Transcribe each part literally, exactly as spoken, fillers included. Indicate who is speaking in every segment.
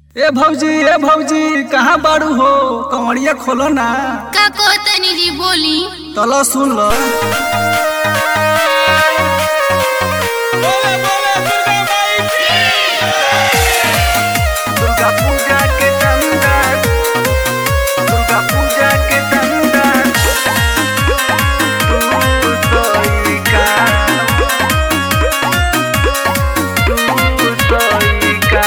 Speaker 1: ए भौजी ए भौजी कहाँ बाड़ू हो? कमरिया खोलो ना।
Speaker 2: का कहतनी जी बोली।
Speaker 1: तलो सुन लो। दुर्गा पूजा के चंदा, दुर्गा पूजा के चंदा, तू सोई का, तू सोई का।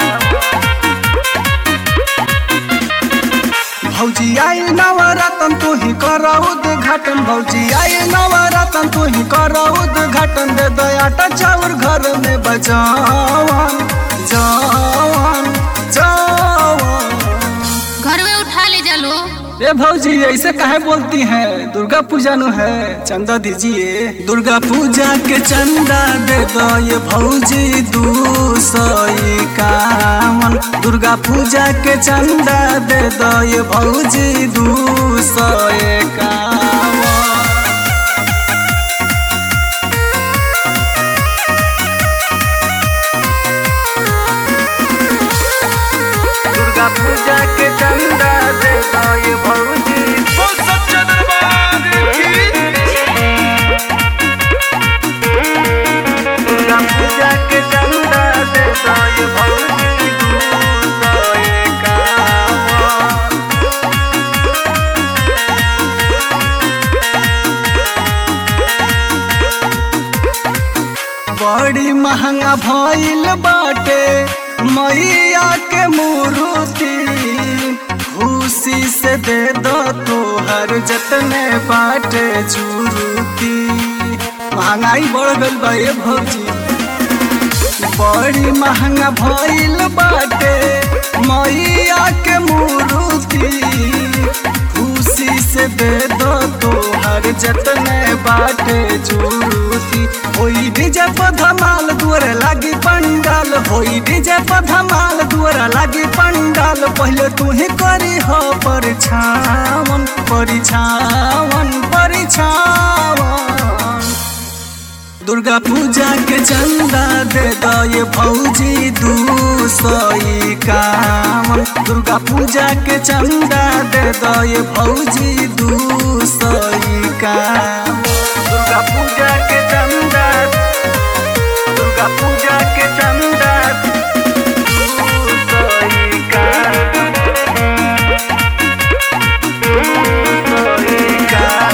Speaker 1: भौजी आई नवरतन तू ही करो उद्घाटन, भौजी आई नवरतन तू ही करो उद्घाटन। दे दयाटा चाउर घर में बजावन जवान जवान।
Speaker 2: घर में उठा ले जालो।
Speaker 1: ए भौजी ऐसे काहे बोलती हैं? दुर्गा पूजा नु है, चंदा दीजिए। दुर्गा पूजा के चंदा दे दो ये भौजी दू सौ इक्यावन। दुर्गा पूजा के चंदा दे दो ये भौजी दू सौ इक्यावन। दुर्गा पूजा के चंदा दे दो ये भौजी। दुर्गा पूजा के चंदा दे दो ये भौजी दू सौ इक्यावन। बड़ी महंगा भइल बाटे मैया के मूर्ति। खुशी से दे दो तोहर जतने बाटे जुरुती। महंगाई बढ़ गइल बा ए भौजी, बड़ी महंगा भइल बाटे मैया के मूर्ति। खुशी से दे दो तोहर जतने बाटे जुरुती। होई डीजे पर धमाल दुआरे लागी पंडाल, होई डीजे पर धमाल दुआरे लागी पंडाल। पहले तू ही करी हो परिछावन परिछावन परिछावन। दुर्गा पूजा के चंदा दे दो ये भौजी दू सौ इक्यावन। दुर्गा पूजा के चंदा दे दो ये भौजी दू सौ इक्यावन। दुर्गा पूजा के चंदा, दुर्गा पूजा के चंदा दू सौ इक्यावन, दू सौ इक्यावन।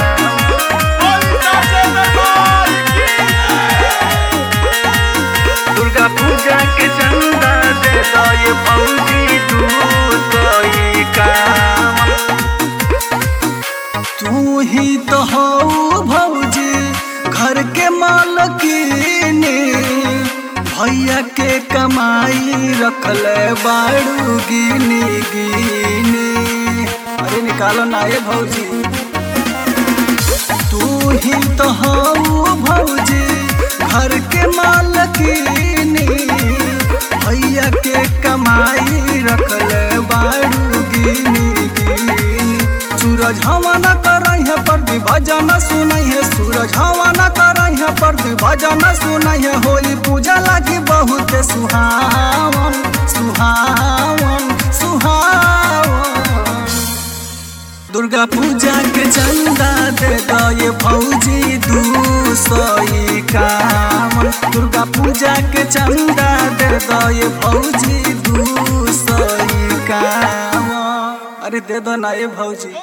Speaker 1: दुर्गा पूजा के चंदा दे दो ये भौजी दू सौ इक्यावन। तू ही तो हो भौजी घर के मालकिनी। भैया के कमाई रखले बाड़ू गिनी गिनी। अरे निकालो ना ये भौजी। तू ही तो हो भौजी घर के मालकिनी। भैया के कमाई रखले बाड़ू गिनी गिनी। सूरज हवा न करई है पर भी भजन सुनई है, सूरज हवा न करई है पर भी भजन सुनई है। होई पूजा लागी बहुत सुहावन सुहावन सुहावन। दुर्गा पूजा के चंदा दे दो ये भौजी दू सौ इक्यावन। दुर्गा पूजा के चंदा दे दो ये भौजी दू सौ इक्यावन। अरे दे दो ना ये भौजी।